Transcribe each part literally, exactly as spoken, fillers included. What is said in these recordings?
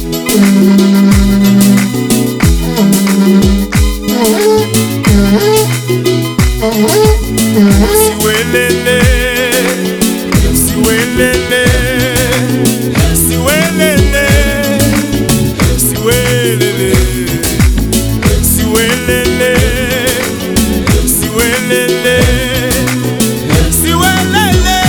Siwelele, siwelele, siwelele, siwelele, siwelele, siwelele, siwelele,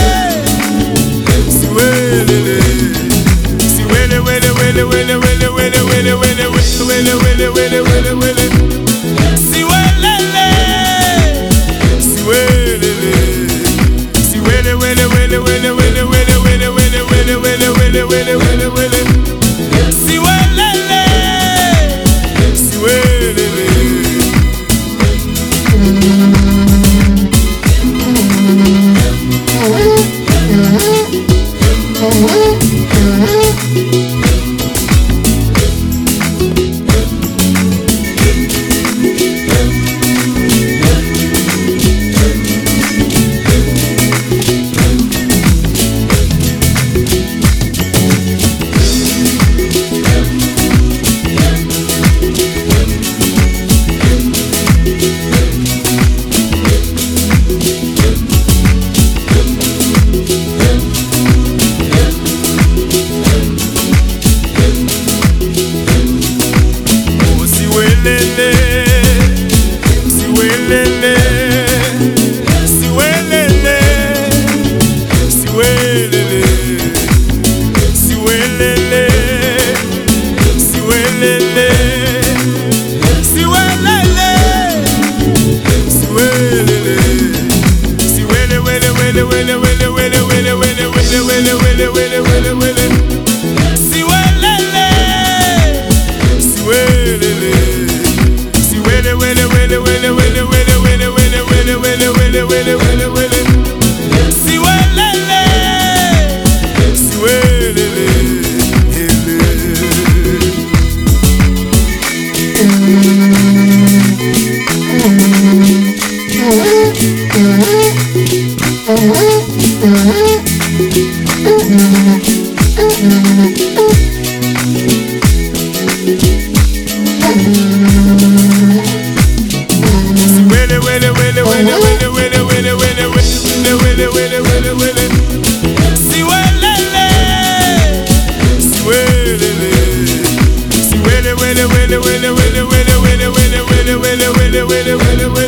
siwelele, siwele, wele, wele, wele, wele, wele, wele, wele, wele, wele, wele, wele, wele, siwelele, siwelele, siwele, wele, wele, wele, wele, wele, wele, wele, wele, wele, wele, wele, wele, wele, siwelele, siwelele. Wele wele wele wele wele wele wele wele wele wele wele wele